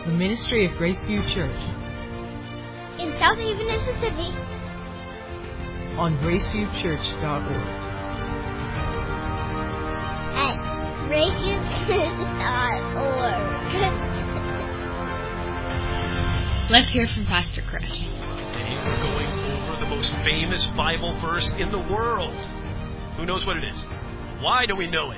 the ministry of Graceview Church in South Haven, Mississippi, on graceviewchurch.org. At graceviewchurch.org. Let's hear from Pastor Chris. Today we're going over the most famous Bible verse in the world. Who knows what it is? Why do we know it?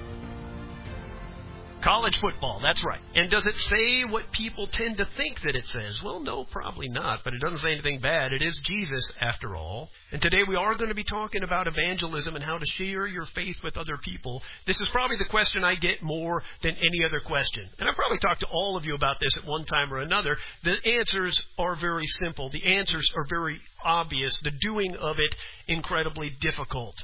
College football, that's right. And does it say what people tend to think that it says? Well, no, probably not, but it doesn't say anything bad. It is Jesus, after all. And today we are going to be talking about evangelism and how to share your faith with other people. This is probably the question I get more than any other question. And I've probably talked to all of you about this at one time or another. The answers are very simple. The answers are very obvious. The doing of it, incredibly difficult.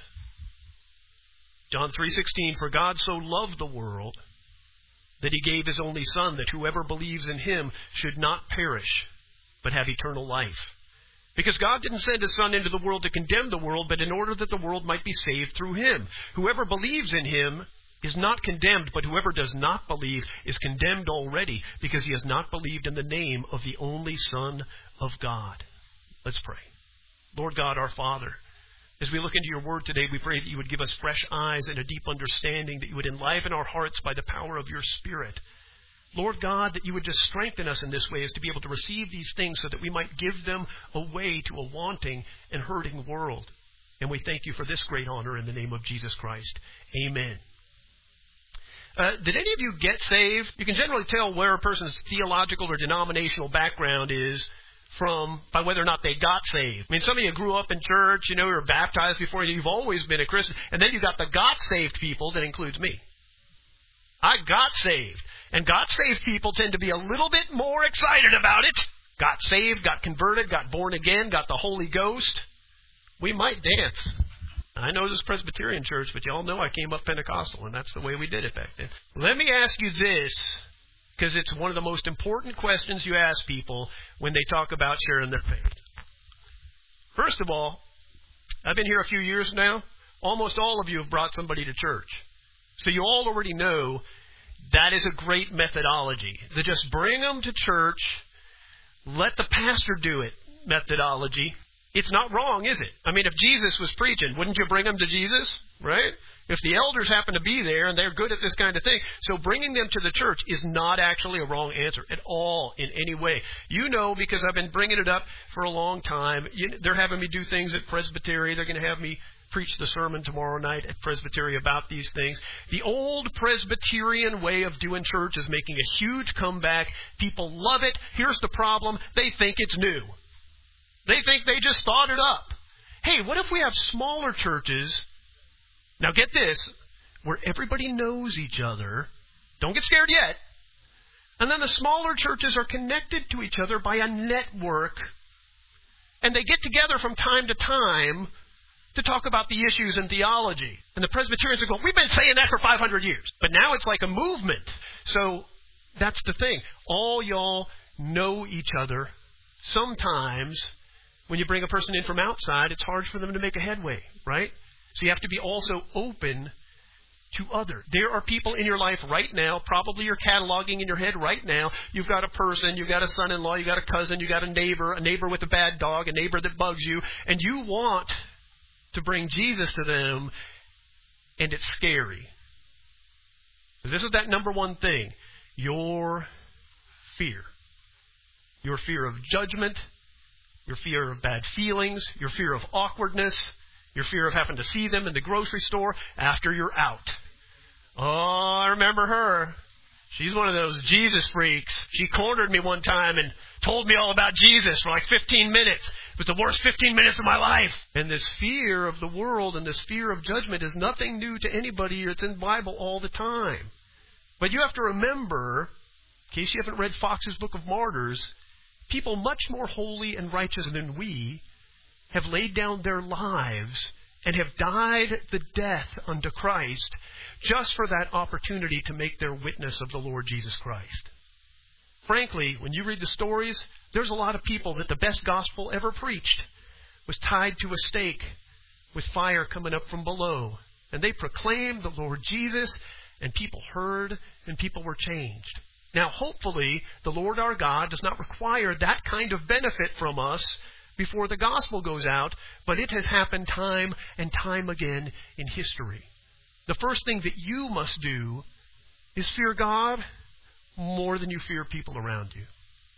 John 3:16, for God so loved the world that He gave His only Son, that whoever believes in Him should not perish, but have eternal life. Because God didn't send His Son into the world to condemn the world, but in order that the world might be saved through Him. Whoever believes in Him is not condemned, but whoever does not believe is condemned already, because he has not believed in the name of the only Son of God. Let's pray. Lord God, our Father, as we look into your word today, we pray that you would give us fresh eyes and a deep understanding, that you would enliven our hearts by the power of your Spirit. Lord God, that you would just strengthen us in this way as to be able to receive these things so that we might give them away to a wanting and hurting world. And we thank you for this great honor in the name of Jesus Christ. Amen. Did any of you get saved? You can generally tell where a person's theological or denominational background is by whether or not they got saved. I mean, some of you grew up in church, you were baptized before, you've always been a Christian. And then you got the got saved people, that includes me. I got saved. And got saved people tend to be a little bit more excited about it. Got saved, got converted, got born again, got the Holy Ghost. We might dance. I know this is Presbyterian church, but you all know I came up Pentecostal, and that's the way we did it back then. Let me ask you this, because it's one of the most important questions you ask people when they talk about sharing their faith. First of all, I've been here a few years now. Almost all of you have brought somebody to church. So you all already know that is a great methodology. To just bring them to church, let the pastor do it methodology. It's not wrong, is it? I mean, if Jesus was preaching, wouldn't you bring them to Jesus, right? If the elders happen to be there and they're good at this kind of thing. So bringing them to the church is not actually a wrong answer at all in any way. You know, because I've been bringing it up for a long time. They're having me do things at Presbytery. They're going to have me preach the sermon tomorrow night at Presbytery about these things. The old Presbyterian way of doing church is making a huge comeback. People love it. Here's the problem. They think it's new. They think they just thought it up. Hey, what if we have smaller churches? Now get this, where everybody knows each other. Don't get scared yet. And then the smaller churches are connected to each other by a network. And they get together from time to time to talk about the issues in theology. And the Presbyterians are going, we've been saying that for 500 years. But now it's like a movement. So that's the thing. All y'all know each other. Sometimes when you bring a person in from outside, it's hard for them to make a headway, right? So you have to be also open to others. There are people in your life right now, probably you're cataloging in your head right now. You've got a person, you've got a son-in-law, you've got a cousin, you've got a neighbor with a bad dog, a neighbor that bugs you, and you want to bring Jesus to them, and it's scary. This is that number one thing, your fear. Your fear of judgment, your fear of bad feelings, your fear of awkwardness, your fear of having to see them in the grocery store after you're out. Oh, I remember her. She's one of those Jesus freaks. She cornered me one time and told me all about Jesus for like 15 minutes. It was the worst 15 minutes of my life. And this fear of the world and this fear of judgment is nothing new to anybody. It's in the Bible all the time. But you have to remember, in case you haven't read Fox's Book of Martyrs, people much more holy and righteous than we have laid down their lives and have died the death unto Christ just for that opportunity to make their witness of the Lord Jesus Christ. Frankly, when you read the stories, there's a lot of people that the best gospel ever preached was tied to a stake with fire coming up from below. And they proclaimed the Lord Jesus, and people heard, and people were changed. Now, hopefully, the Lord our God does not require that kind of benefit from us before the gospel goes out, but it has happened time and time again in history. The first thing that you must do is fear God more than you fear people around you.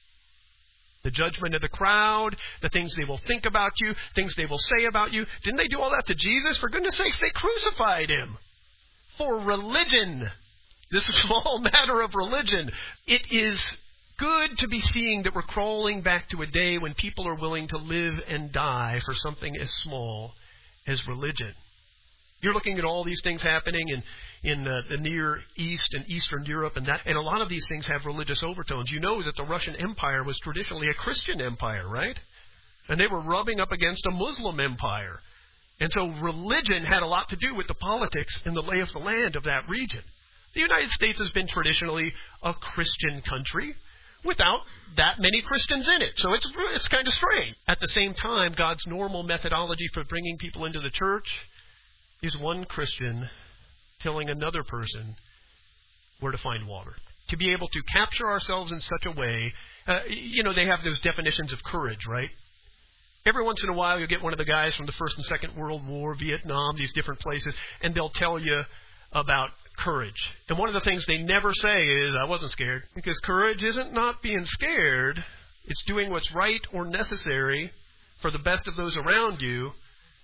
The judgment of the crowd, the things they will think about you, things they will say about you. Didn't they do all that to Jesus? For goodness sakes, they crucified him for religion. This small matter of religion. It is good to be seeing that we're crawling back to a day when people are willing to live and die for something as small as religion. You're looking at all these things happening in the Near East and Eastern Europe, and a lot of these things have religious overtones. You know that the Russian Empire was traditionally a Christian empire, right? And they were rubbing up against a Muslim empire. And so religion had a lot to do with the politics and the lay of the land of that region. The United States has been traditionally a Christian country without that many Christians in it. So it's kind of strange. At the same time, God's normal methodology for bringing people into the church is one Christian telling another person where to find water. To be able to capture ourselves in such a way, they have those definitions of courage, right? Every once in a while you'll get one of the guys from the First and Second World War, Vietnam, these different places, and they'll tell you about courage. And one of the things they never say is, I wasn't scared. Because courage isn't not being scared. It's doing what's right or necessary for the best of those around you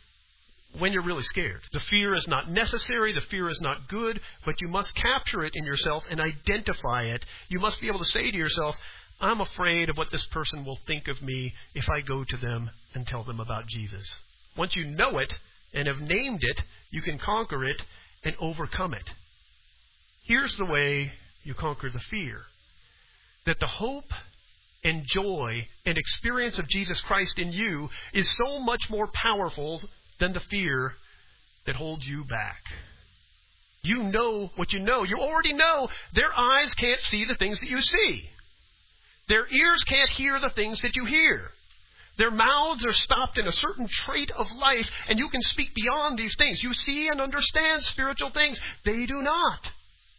when you're really scared. The fear is not necessary. The fear is not good. But you must capture it in yourself and identify it. You must be able to say to yourself, I'm afraid of what this person will think of me if I go to them and tell them about Jesus. Once you know it and have named it, you can conquer it and overcome it. Here's the way you conquer the fear. That the hope and joy and experience of Jesus Christ in you is so much more powerful than the fear that holds you back. You know what you know. You already know their eyes can't see the things that you see. Their ears can't hear the things that you hear. Their mouths are stopped in a certain trait of life, and you can speak beyond these things. You see and understand spiritual things. They do not.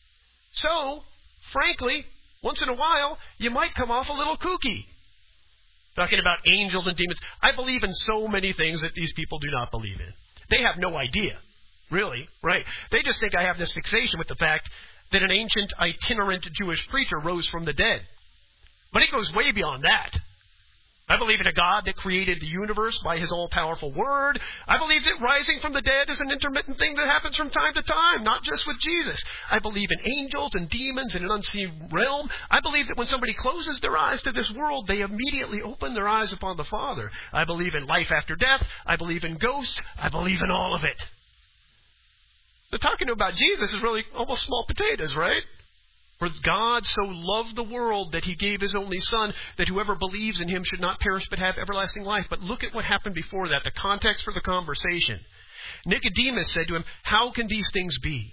So, frankly, once in a while, you might come off a little kooky. Talking about angels and demons. I believe in so many things that these people do not believe in. They have no idea, really, right? They just think I have this fixation with the fact that an ancient itinerant Jewish preacher rose from the dead. But it goes way beyond that. I believe in a God that created the universe by His all-powerful Word. I believe that rising from the dead is an intermittent thing that happens from time to time, not just with Jesus. I believe in angels and demons in an unseen realm. I believe that when somebody closes their eyes to this world, they immediately open their eyes upon the Father. I believe in life after death. I believe in ghosts. I believe in all of it. But talking about Jesus is really almost small potatoes, right? For God so loved the world that He gave His only Son, that whoever believes in Him should not perish but have everlasting life. But look at what happened before that, the context for the conversation. Nicodemus said to Him, how can these things be?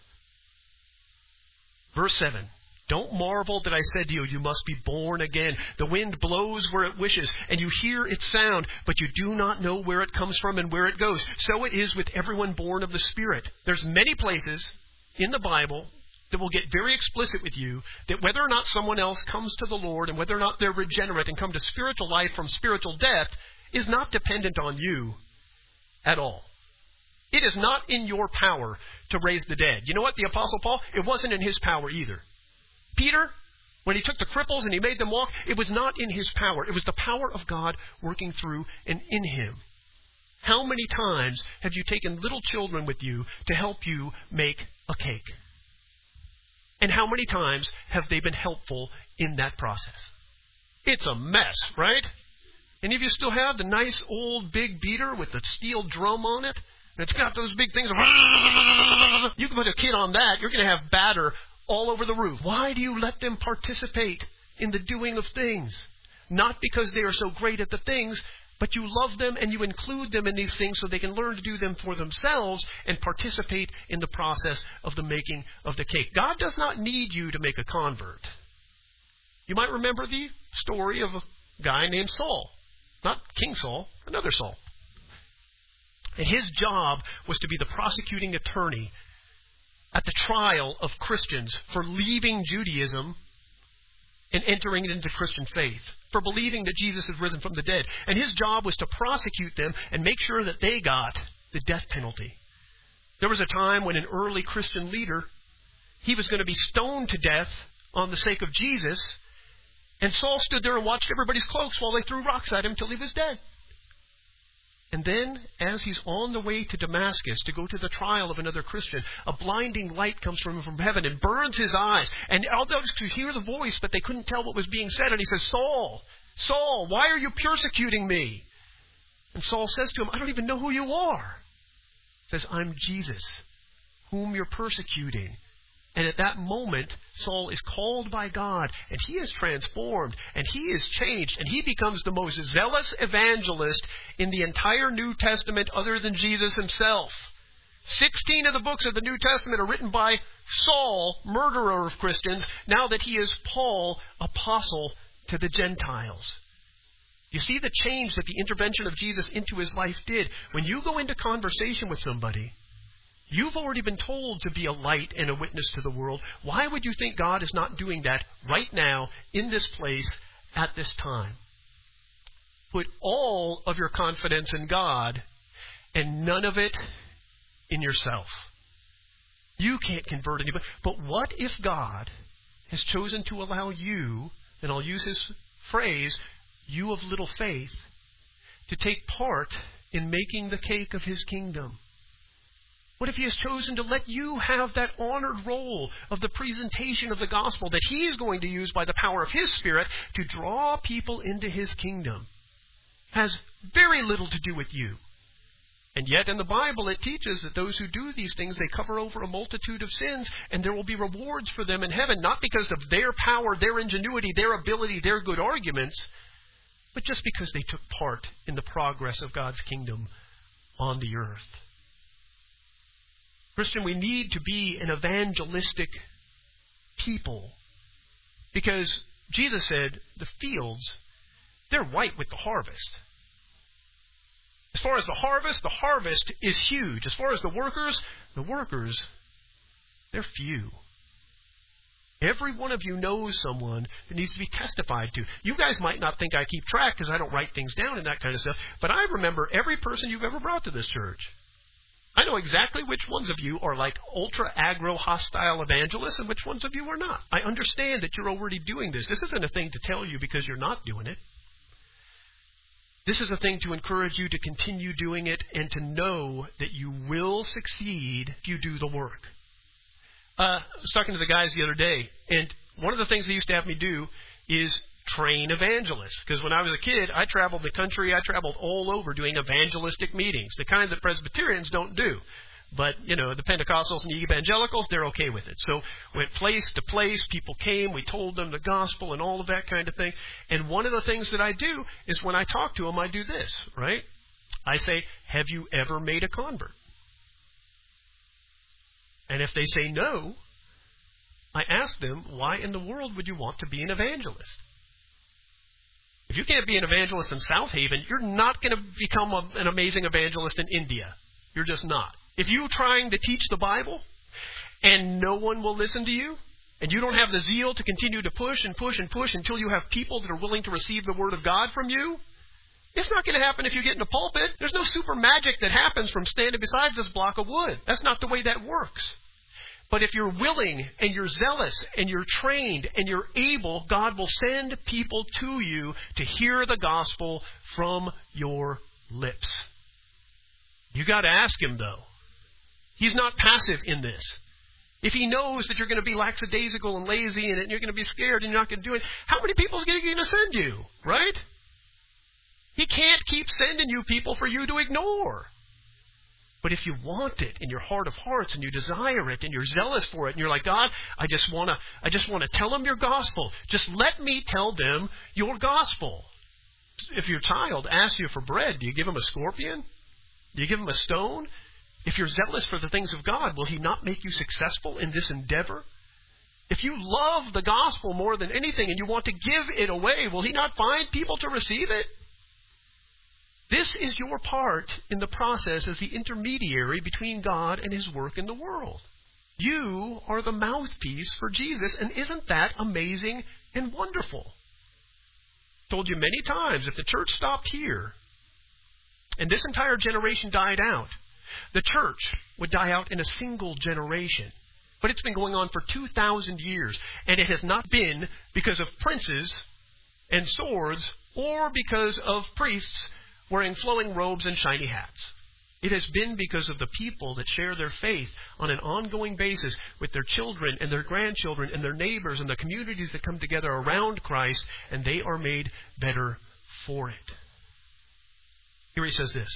Verse 7, don't marvel that I said to you, you must be born again. The wind blows where it wishes, and you hear its sound, but you do not know where it comes from and where it goes. So it is with everyone born of the Spirit. There's many places in the Bible that will get very explicit with you that whether or not someone else comes to the Lord and whether or not they're regenerate and come to spiritual life from spiritual death is not dependent on you at all. It is not in your power to raise the dead. You know what? The Apostle Paul, it wasn't in his power either. Peter, when he took the cripples and he made them walk, it was not in his power. It was the power of God working through and in him. How many times have you taken little children with you to help you make a cake? And how many times have they been helpful in that process? It's a mess, right? Any of you still have the nice old big beater with the steel drum on it? And it's got those big things. You can put a kid on that, you're going to have batter all over the roof. Why do you let them participate in the doing of things? Not because they are so great at the things, but you love them and you include them in these things so they can learn to do them for themselves and participate in the process of the making of the cake. God does not need you to make a convert. You might remember the story of a guy named Saul. Not King Saul, another Saul. And his job was to be the prosecuting attorney at the trial of Christians for leaving Judaism and entering into Christian faith, for believing that Jesus is risen from the dead. And his job was to prosecute them and make sure that they got the death penalty. There was a time when an early Christian leader, he was going to be stoned to death on the sake of Jesus, and Saul stood there and watched everybody's cloaks while they threw rocks at him till he was dead. And then, as he's on the way to Damascus to go to the trial of another Christian, a blinding light comes from heaven and burns his eyes. And all those could hear the voice, but they couldn't tell what was being said. And he says, Saul, Saul, why are you persecuting me? And Saul says to him, I don't even know who you are. He says, I'm Jesus, whom you're persecuting. And at that moment, Saul is called by God, and he is transformed, and he is changed, and he becomes the most zealous evangelist in the entire New Testament other than Jesus himself. 16 of the books of the New Testament are written by Saul, murderer of Christians, now that he is Paul, apostle to the Gentiles. You see the change that the intervention of Jesus into his life did. When you go into conversation with somebody, you've already been told to be a light and a witness to the world. Why would you think God is not doing that right now, in this place, at this time? Put all of your confidence in God and none of it in yourself. You can't convert anybody. But what if God has chosen to allow you, and I'll use his phrase, you of little faith, to take part in making the cake of his kingdom? What if he has chosen to let you have that honored role of the presentation of the gospel that he is going to use by the power of his Spirit to draw people into his kingdom? Has very little to do with you. And yet in the Bible it teaches that those who do these things, they cover over a multitude of sins, and there will be rewards for them in heaven, not because of their power, their ingenuity, their ability, their good arguments, but just because they took part in the progress of God's kingdom on the earth. Christian, we need to be an evangelistic people, because Jesus said the fields, they're white with the harvest. As far as the harvest is huge. As far as the workers, they're few. Every one of you knows someone that needs to be testified to. You guys might not think I keep track because I don't write things down and that kind of stuff, but I remember every person you've ever brought to this church. I know exactly which ones of you are like ultra-aggro hostile evangelists and which ones of you are not. I understand that you're already doing this. This isn't a thing to tell you because you're not doing it. This is a thing to encourage you to continue doing it and to know that you will succeed if you do the work. I was talking to the guys the other day, and one of the things they used to have me do is train evangelists. Because when I was a kid, I traveled the country. I traveled all over doing evangelistic meetings, the kind that Presbyterians don't do. But, the Pentecostals and the evangelicals, they're okay with it. So went place to place. People came. We told them the gospel and all of that kind of thing. And one of the things that I do is when I talk to them, I do this, right? I say, have you ever made a convert? And if they say no, I ask them, why in the world would you want to be an evangelist? If you can't be an evangelist in South Haven, you're not going to become an amazing evangelist in India. You're just not. If you're trying to teach the Bible and no one will listen to you, and you don't have the zeal to continue to push and push and push until you have people that are willing to receive the Word of God from you, it's not going to happen if you get in a pulpit. There's no super magic that happens from standing beside this block of wood. That's not the way that works. But if you're willing and you're zealous and you're trained and you're able, God will send people to you to hear the gospel from your lips. You got to ask him, though. He's not passive in this. If he knows that you're going to be lackadaisical and lazy and you're going to be scared and you're not going to do it, how many people is he going to send you, right? He can't keep sending you people for you to ignore. But if you want it in your heart of hearts and you desire it and you're zealous for it and you're like, God, I just want to tell them your gospel. Just let me tell them your gospel. If your child asks you for bread, do you give him a scorpion? Do you give him a stone? If you're zealous for the things of God, will he not make you successful in this endeavor? If you love the gospel more than anything and you want to give it away, will he not find people to receive it? This is your part in the process as the intermediary between God and his work in the world. You are the mouthpiece for Jesus, and isn't that amazing and wonderful? Told you many times, if the church stopped here and this entire generation died out, the church would die out in a single generation. But it's been going on for 2,000 years, and it has not been because of princes and swords or because of priests wearing flowing robes and shiny hats. It has been because of the people that share their faith on an ongoing basis with their children and their grandchildren and their neighbors and the communities that come together around Christ, and they are made better for it. Here he says this.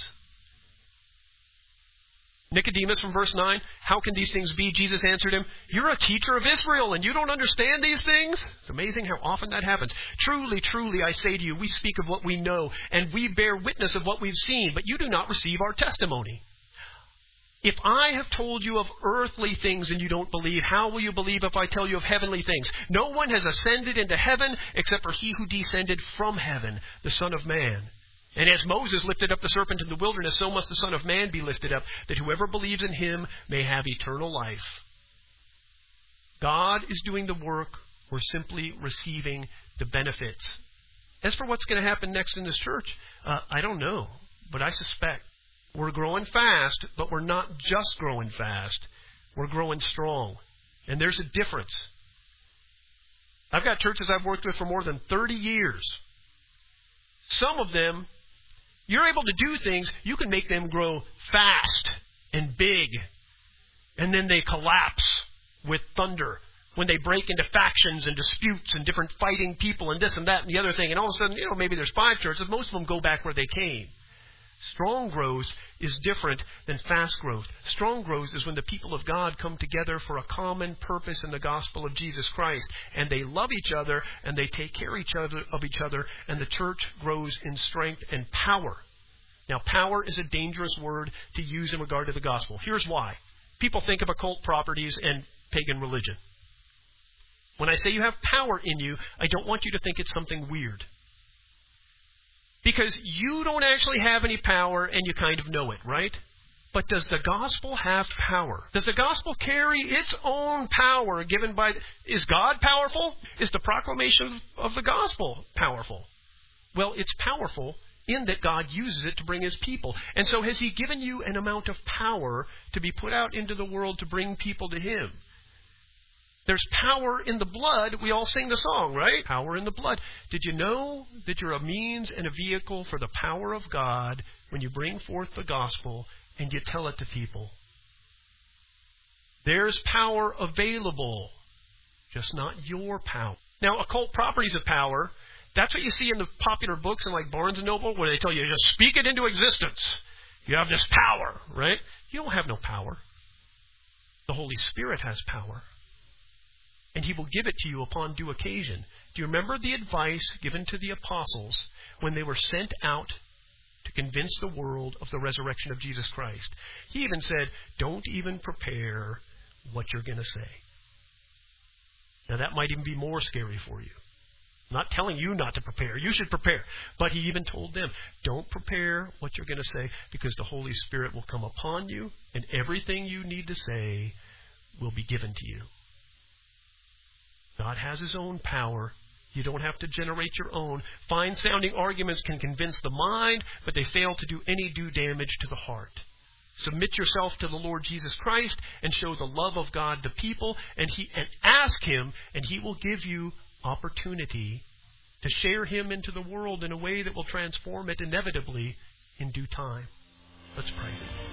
Nicodemus from verse 9, how can these things be? Jesus answered him, you're a teacher of Israel and you don't understand these things? It's amazing how often that happens. Truly, truly, I say to you, we speak of what we know and we bear witness of what we've seen, but you do not receive our testimony. If I have told you of earthly things and you don't believe, how will you believe if I tell you of heavenly things? No one has ascended into heaven except for he who descended from heaven, the Son of Man. And as Moses lifted up the serpent in the wilderness, so must the Son of Man be lifted up, that whoever believes in him may have eternal life. God is doing the work. We're simply receiving the benefits. As for what's going to happen next in this church, I don't know. But I suspect we're growing fast, but we're not just growing fast. We're growing strong. And there's a difference. I've got churches I've worked with for more than 30 years. Some of them, you're able to do things, you can make them grow fast and big. And then they collapse with thunder when they break into factions and disputes and different fighting people and this and that and the other thing. And all of a sudden, maybe there's 5 churches. Most of them go back where they came. Strong growth is different than fast growth. Strong growth is when the people of God come together for a common purpose in the gospel of Jesus Christ. And they love each other and they take care of each other, and the church grows in strength and power. Now, power is a dangerous word to use in regard to the gospel. Here's why. People think of occult properties and pagan religion. When I say you have power in you, I don't want you to think it's something weird. Because you don't actually have any power and you kind of know it, right? But does the gospel have power? Does the gospel carry its own power given by... Is God powerful? Is the proclamation of the gospel powerful? Well, it's powerful in that God uses it to bring his people. And so has he given you an amount of power to be put out into the world to bring people to him? There's power in the blood. We all sing the song, right? Power in the blood. Did you know that you're a means and a vehicle for the power of God when you bring forth the gospel and you tell it to people? There's power available, just not your power. Now, occult properties of power, that's what you see in the popular books in like Barnes & Noble, where they tell you, just speak it into existence. You have this power, right? You don't have no power. The Holy Spirit has power. And he will give it to you upon due occasion. Do you remember the advice given to the apostles when they were sent out to convince the world of the resurrection of Jesus Christ? He even said, don't even prepare what you're going to say. Now that might even be more scary for you. I'm not telling you not to prepare. You should prepare. But he even told them, don't prepare what you're going to say, because the Holy Spirit will come upon you and everything you need to say will be given to you. God has his own power. You don't have to generate your own. Fine-sounding arguments can convince the mind, but they fail to do any due damage to the heart. Submit yourself to the Lord Jesus Christ and show the love of God to people, and ask him, and he will give you opportunity to share him into the world in a way that will transform it inevitably in due time. Let's pray.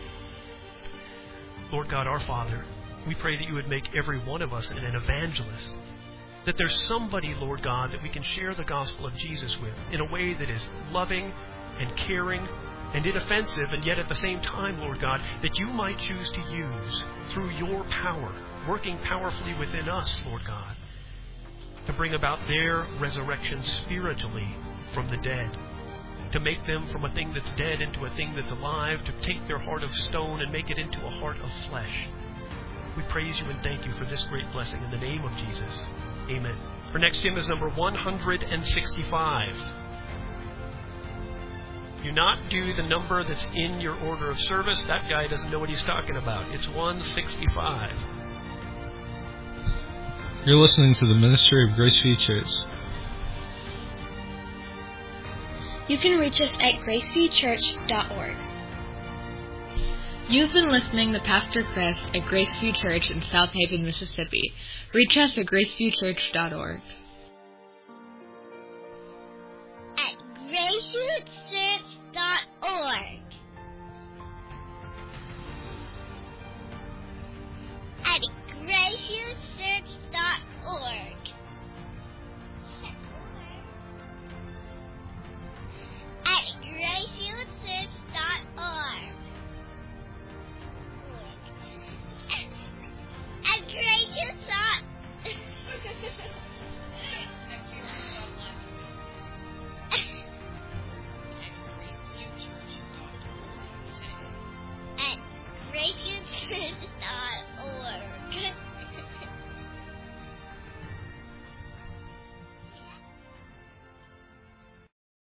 Lord God, our Father, we pray that you would make every one of us an evangelist. That there's somebody, Lord God, that we can share the gospel of Jesus with in a way that is loving and caring and inoffensive, and yet at the same time, Lord God, that you might choose to use through your power, working powerfully within us, Lord God, to bring about their resurrection spiritually from the dead, to make them from a thing that's dead into a thing that's alive, to take their heart of stone and make it into a heart of flesh. We praise you and thank you for this great blessing in the name of Jesus. Amen. Our next hymn is number 165. Do not do the number that's in your order of service. That guy doesn't know what he's talking about. It's 165. You're listening to the ministry of Graceview Church. You can reach us at graceviewchurch.org. You've been listening to Pastor Chris at Graceview Church in South Haven, Mississippi. Reach us at graceviewchurch.org.